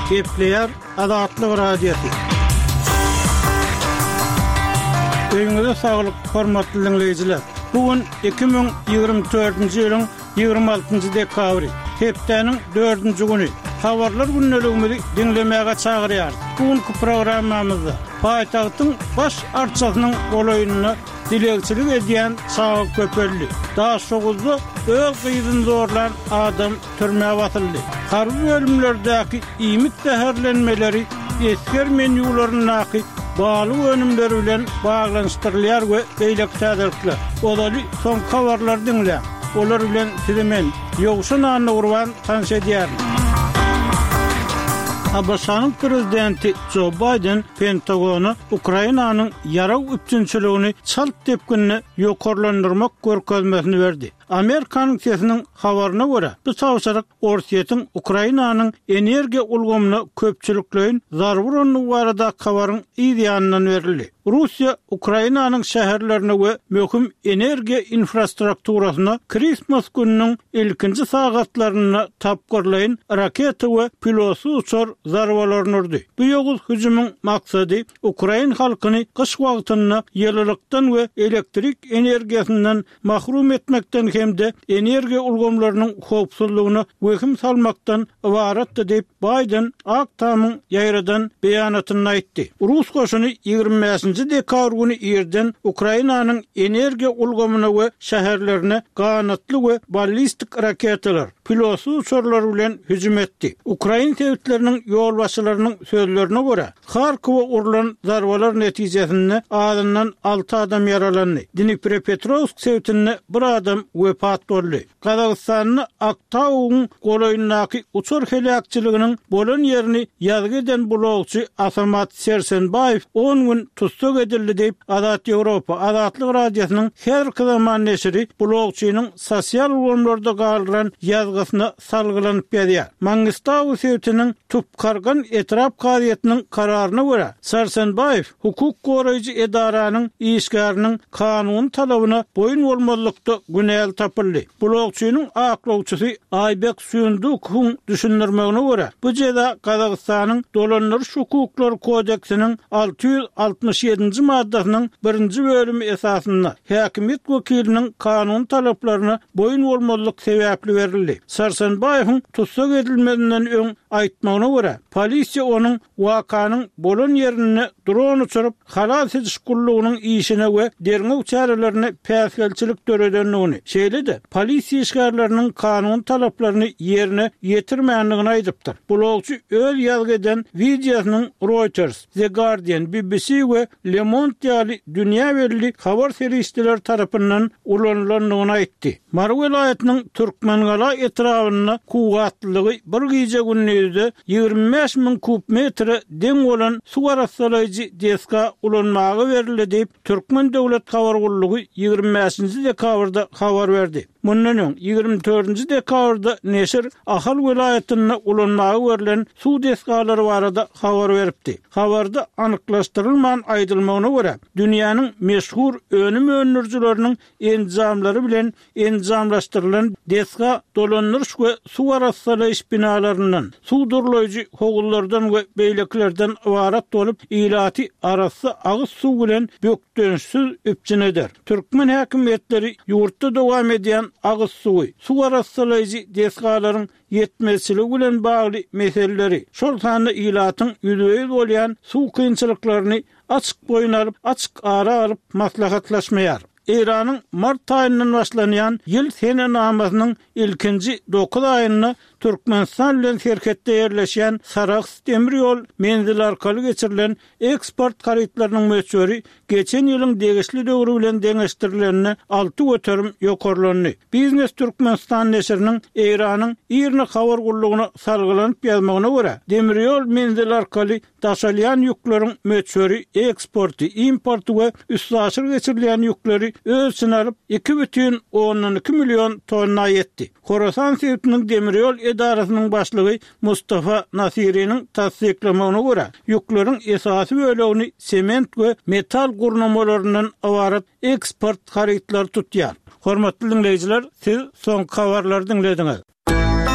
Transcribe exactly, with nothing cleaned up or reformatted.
Gepleyer Azatlyk Radiosu. Öňüňizde saglyk, hormatly dinleýijiler. Bugün iki bin ýygrimi dördünji ýylyň ýygrimi altynjy dekabry, hepdeniň dördünji güni. Habarlar günneligimizi dinlemäge çagyrýar. Bugünkü programmamyzda paýtagtyň baş arçasynyň golaýynyna dilegçilik edýän Sagal Köpelli. Daha şoguzda öz gyýdyn zorlan adam türmäge batyldy. Harby bölümlerdäki iýmit täherlenmeleri eskermen ýuwlarynaky bağlı önümleri bilen bağlanıştırılýar we beýlek täzelikler. Olaly son habarlar dinle. Olar bilen sizemen ýogşun anny urban tanış edýär. Abasanyň prezidenti Joe Biden Pentagonu Ukrainanyň ýaraw üçinçiligini çalt tepkinini ýokarlandyrmak görkezmesini berdi. Amerikanyň sesiniň habaryna görä, bu sowşaryk Orsiýetin Ukrainanyň energiýa ulgamyna köpçülikleýin zaruranyň barada habaryň ýanyndan berildi. Russiýa Ukrainanyň şäherlerine we möhüm energiýa infrastrukturasyna Christmas gününiň ilkinji sagatlaryna tapgyrlaýyn raketa we pilotsuz uçar zarbalaryny urdy. Bu ýoguz hüjümüň maksady Ukraina halkyny kış wagtynda ýylylykdan we elektrik energiýasynyň mahrum etmekden hemde energiýa ulgamlarynyň howpsuzlygyna wehim salmakdan ibaratdy diýip Biden Aktamyň ýaýradan beýanatyny aýtdy. Rus goşuny ýygrimi beşinji dekabr güni ýerden Ukrainanyň energiýa ulgamyna we şäherlerine ganatly we ballistik raketalar, pilotsuz uçarlar bilen hüjüm etdi. Ukraina täwitleriniň ýol başçylarynyň sözlerine görä, Harkowa urulan zarbalar netijesinde adından altı adam yaralandy. Dnipropetrovsk täwitinde bir adam wepat boldy. Kazakstanyň Aktauň golaýynaky uçar helakçylygynyň bolan ýerini ýazgy eden blogçy Asamat Sersenbaýew on gün tutsak edildi diýip Azat Ýewropa Azatlyk Radiosynyň her zaman neşri blogçynyň sosial ulgamlarda galyran ýazgysyna salgylanyp berýär. Mangistaw täwitiniň tupkargan etrap gaýetynyň kararyna görä Sersenbaýew hukuk goraýjy edaranyň işgäriniň kanun talabyna boyun bolmazlykda günäl tapyldy. Blogçynyň aklawçysy Aybek Sündüküň düşündirmegine görä bu jeda Kazakstanyň dolanlyş hukuklar kodeksiniň alty ýüz altymyş ýedinji maddasynyň birinji bölümi esasynda häkimet wekiliniň kanun talaplaryna boyun bolmazlyk sebäpli berildi. Sersenbaýewiň tutsak edilmesinden öň aýtmagyna görä polisiýa onuň wakanyň bolan ýerini dron uçurup halas ediş gullugynyň işine we derňe çärelerini päsgelçilik töredenligini şeýledi. Polisiýa işgärleriniň kanun talaplaryny ýerine ýetirmeýändigini aýdypdyr. Blogçy öz ýazgydan videosynyň Reuters, The Guardian, B B C we Le Monde ýaly dünýä belli habar serisiler tarapyndan ulanylanyny aýtdy. Marw welaýatynyň Türkmengala etrawyna kuwatlygy bir gece günnüzde ýygrimi beş min kub metre deň bolan su arasalaýjy deska ulanmagy berildi diýip Türkmen döwlet habar gullugy ýygrimi beşinji dekabrda habar berdi. Mundan öň ýygrimi dördünji dekabrda neşir Ahal welaýatyna ulanmagy berilen su deskalary barada habar beripdi. Habarda anyklaşdyrylmagan aýdylmagyna görä dünýäniň meşhur önüm önürjileriniň enzamlary bilen enzamlaşdyrylan deska dolanlyş we su arasalaýyş binalarynyň su durlaýjy hogullardan we beýleklerden ibarat bolup ilaty arasy agyz su bilen bökdönşsiz üpçün eder. Türkmen häkimetleri ýurtda dowam edýän agyz suwy, su arasalaýjy deskalaryň yetmezçiligi bilen bagly meseleleri, şol sany ilatyň ýüzüňe bolýan su kynçylyklaryny açyk boyun alyp, açyk ara alyp maslahatlaşmaýar. İran'ın Mart ayından başlayan yıl sene namazynyň ilkinji dokuz aýyna Türkmenistan bilen şerketde ýerleşýän Saraks demir ýol menzil arkaly geçirilen eksport garytlarynyň möçberi geçen ýylyň degişli döwrü bilen deňeşdirilenine alty göterim ýokarlandy. Biznes Türkmenistan neşriniň İran'yň ýerine habar gullugyna salgylanyp ýazmagyna görä demir ýol menzil arkaly taşalýan ýükleriň möçberi eksporty, importy we üstü geçirilen ýükleri ölçüne alıp iki бүтүн ondan iki milyon tonna ýetdi. Horasan Sewitiniň demir ýol edarasynyň başlygy Mustafa Nasiriň tasdiklamagyna görä, ýükleriň esasy bölegini sement we metal gurnamalarinyň awarat eksport garytlar tutýar. Hormatly dinleýijiler, siz soň habarlary dinlediňiz.